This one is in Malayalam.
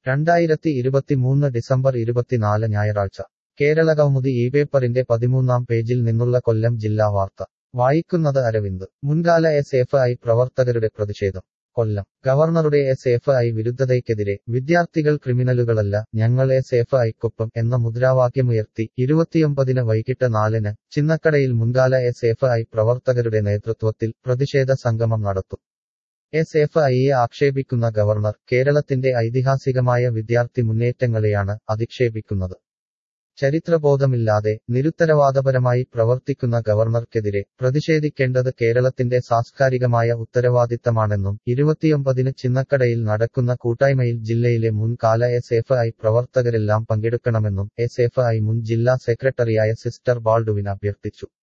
2023 ഡിസംബർ 24 ഞായറാഴ്ച കേരളകൗമുദി പേപ്പറിന്റെ 13-ാം പേജിൽ നിന്നുള്ള കൊല്ലം ജില്ലാ വാർത്ത വായിക്കുന്നത് അരവിന്ദ്. മുൻകാല SFI പ്രവർത്തകരുടെ പ്രതിഷേധം. കൊല്ലം. ഗവർണറുടെ SFI വിരുദ്ധതയ്ക്കെതിരെ വിദ്യാർത്ഥികൾ ക്രിമിനലുകളല്ല, ഞങ്ങൾ SFIക്കൊപ്പം എന്ന മുദ്രാവാക്യമുയർത്തി 29-ന് വൈകിട്ട് 4-ന് ചിന്നക്കടയിൽ മുൻകാല SFI പ്രവർത്തകരുടെ നേതൃത്വത്തിൽ പ്രതിഷേധ സംഗമം നടത്തും. SFIയെ ആക്ഷേപിക്കുന്ന ഗവർണർ കേരളത്തിന്റെ ഐതിഹാസികമായ വിദ്യാർത്ഥി മുന്നേറ്റങ്ങളെയാണ് അധിക്ഷേപിക്കുന്നത്. ചരിത്രബോധമില്ലാതെ നിരുത്തരവാദപരമായി പ്രവർത്തിക്കുന്ന ഗവർണർക്കെതിരെ പ്രതിഷേധിക്കേണ്ടത് കേരളത്തിന്റെ സാംസ്കാരികമായ ഉത്തരവാദിത്തമാണെന്നും 29-ന് ചിന്നക്കടയിൽ നടക്കുന്ന കൂട്ടായ്മയിൽ ജില്ലയിലെ മുൻകാല SFI പ്രവർത്തകരെല്ലാം പങ്കെടുക്കണമെന്നും SFI മുൻ ജില്ലാ സെക്രട്ടറിയായ സിസ്റ്റർ ബാൾഡുവിൻ അഭ്യർത്ഥിച്ചു.